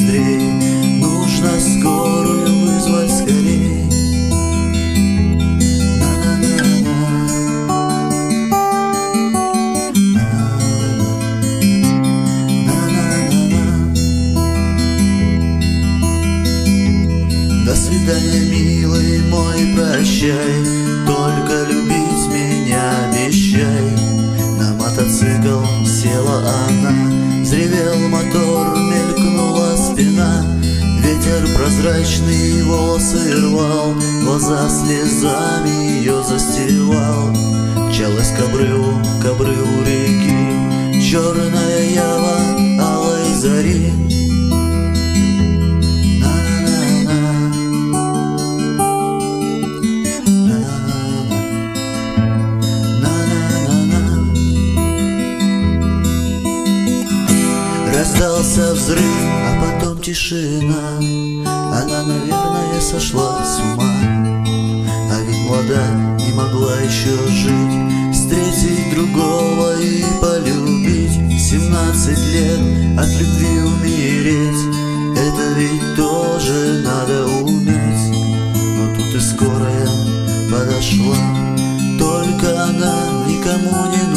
быстрей, нужно скорую вызвать скорей. До свидания, милый мой, прощай, только любить меня обещай. На мотоцикл села она, взревел мотор, мелькнула спина. Ветер прозрачный волосы рвал, глаза слезами ее застилал. Мчалась к обрыву реки, черная ява алой зари. Раздался взрыв, а потом тишина. Она, наверное, сошла с ума. А ведь молода и могла еще жить, встретить другого и полюбить. 17 лет от любви умереть, это ведь тоже надо уметь. Но тут и скорая подошла, только она никому не